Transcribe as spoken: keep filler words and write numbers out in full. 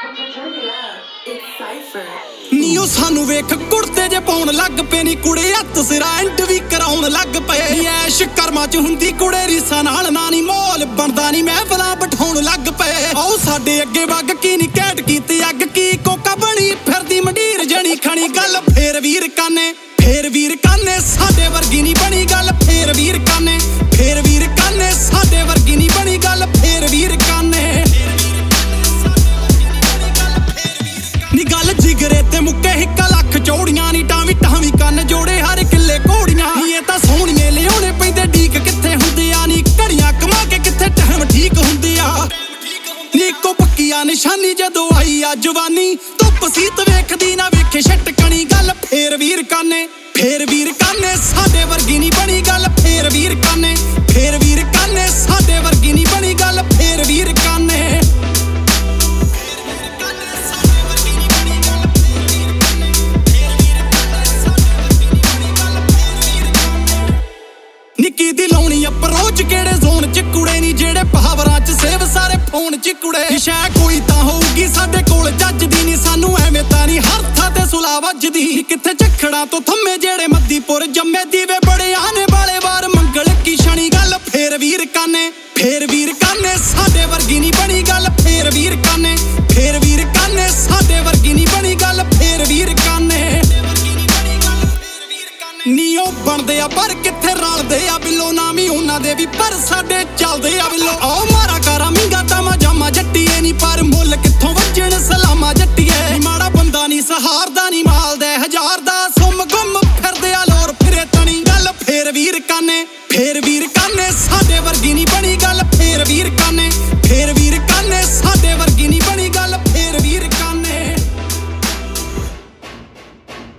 ਨੀਓ ਸਾਨੂੰ ਵੇਖ ਕੁੜਤੇ ਜੇ ਪਾਉਣ ਲੱਗ ਪਏ ਨੀ ਕੁੜੇ ਹੱਥ ਸਿਰਾ ਐਂਡ ਵੀ ਕਰਾਉਣ ਲੱਗ ਪਏ ਨੀ ਐਸ਼ ਕਰਮਾਂ ਚ ਹੁੰਦੀ ਕੁੜੇ ਰੀਸਾਂ ਨਾਲ ਨਾ ਨੀ ਮੋਲ ਬਣਦਾ ਨੀ ਮਹਿਫਲਾਂ ਬਿਠਾਉਣ ਲੱਗ ਪਏ ਆਓ ਸਾਡੇ ਅੱਗੇ ਵਗ ਕੀ ਨੀ ਕੈਟ ਕੀਤੀ ਅੱਗ ਕੀ ਕੋਕਾ ਬਣੀ ਫਿਰਦੀ ਮੰਡੀਰ ਜਣੀ ਖਣੀ ਗੱਲ ਫੇਰ ਵੀਰ ਕਾਨੇ ਫੇਰ ਵੀਰ ਕਾਨੇ ਸਾਡੇ ਵਰਗੀ ਨੀ ਬਣੀ ਗੱਲ ਫੇਰ ਵੀਰ ਕਾਨੇ ਫੇਰ ਵੀਰ ਕਾਨੇ ਸਾਡੇ ਵਰਗੀ ਨੀ ਬਣੀ ਗੱਲ ਫੇਰ ਵੀਰ ਕਾਨੇ ਨੀ ਗੱਲ ਜਿਗਰੇ ਤੇ ਮੁੱਕੇ ਹਿੱਕਾ ਲੱਖ ਚੌੜੀਆਂ ਨੀ ਟਾਵੀ ਟਾਵੀ ਕੰਨ ਜੋੜੇ ਹਰ ਕਿੱਲੇ ਘੋੜੀਆਂ ਨੀ ਇਹ ਤਾਂ ਸੋਹਣੀਏ ਲਿਆਉਣੇ ਪੈਂਦੇ ਢੀਕ ਕਿੱਥੇ ਹੁੰਦੇ ਆ ਨੀ ਘੜੀਆਂ ਕਮਾ ਕੇ ਕਿੱਥੇ ਟਾਈਮ ਠੀਕ ਹੁੰਦੇ ਆ ਨੀ ਇੱਕੋ ਪੱਕੀਆਂ ਨਿਸ਼ਾਨੀ ਜਦੋਂ ਆਈ ਆ ਜਵਾਨੀ ਧੁੱਪ ਸੀਤ ਵੇਖਦੀ ਨਾ ਵੇਖੇ ਛਟਕਣੀ ਗੱਲ ਫੇਰ ਵੀਰ ਕਾਨੇ ਫੇਰ ਵੀਰ ਕਾਨੇ ਸਾਡੇ ਵਰਗੀ ਨੀ ਬਣੀ ਗੱਲ ਫੇਰ ਵੀਰ ਕਾਨੇ ਫੇਰ ਵੀਰ ਕਾਨੇ ਸਾਡੇ ਵਰਗੀ ਨੀ ਬਣੀ ਗੱਲ ਫੇਰ ਵੀਰ ਕਾਨੇ ਨਿੱਕੀ ਦੀ ਲਾਉਣੀ ਅਪਰੋਚ ਕਿਹੜੇ ਜ਼ੋਨ ਚ ਕੁੜੇ ਨੀ ਜਿਹੜੇ ਪਹਾਵਰਾਂ ਚ ਸੇਵ ਸਾਰੇ ਫੋਨ ਚ ਕੁੜੇ ਸ਼ੈ ਕੋਈ ਤਾਂ ਹੋਊਗੀ ਸਾਡੇ ਕੋਲ ਜੱਜਦੀ ਨੀ ਸਾਨੂੰ ਐਵੇਂ ਤਾਂ ਨੀ ਹਰ ਥਾਂ ਤੇ ਸੁਲਾ ਵੱਜਦੀ ਕਿੱਥੇ ਝਖੜਾਂ ਤੋਂ ਥੰਮੇ ਜਿਹੜੇ ਮੱਦੀਪੁਰ ਜੰਮੇ ਦੀਵੇ ਬੜੇ ਆਨੇ ਵਾਲੇ ਵਾਰ ਮੰਗਲ ਕੀ ਸ਼ਨੀ ਗੱਲ ਫੇਰ ਵੀਰ ਕਾਨੇ ਫੇਰ ਵੀਰ ਕਾਨੇ ਸਾਡੇ ਵਰਗੀ ਨੀ ਬਣੀ ਗੱਲ ਫੇਰ ਵੀਰ ਕਾਨੇ ਫੇਰ ਵੀਰ ਕਾਨੇ ਸਾਡੇ ਵਰਗੀ ਨੀ ਬਣੀ ਗੱਲ ਫੇਰ ਵੀਰ ਕਾਨੇ ਨੀ ਉਹ ਬਣਦੇ ਆ ਪਰ ਕਿੱਥੇ ਰਲਦੇ ਆ ਬਿੱਲੋ ਨਾਮੀ ਉਹਨਾਂ ਦੇ ਵੀ ਪਰ ਸਾਡੇ ਚੱਲਦੇ ਆ ਬਿੱਲੋ ਆਓ ਮਾਰਾ ਕਰਾਂ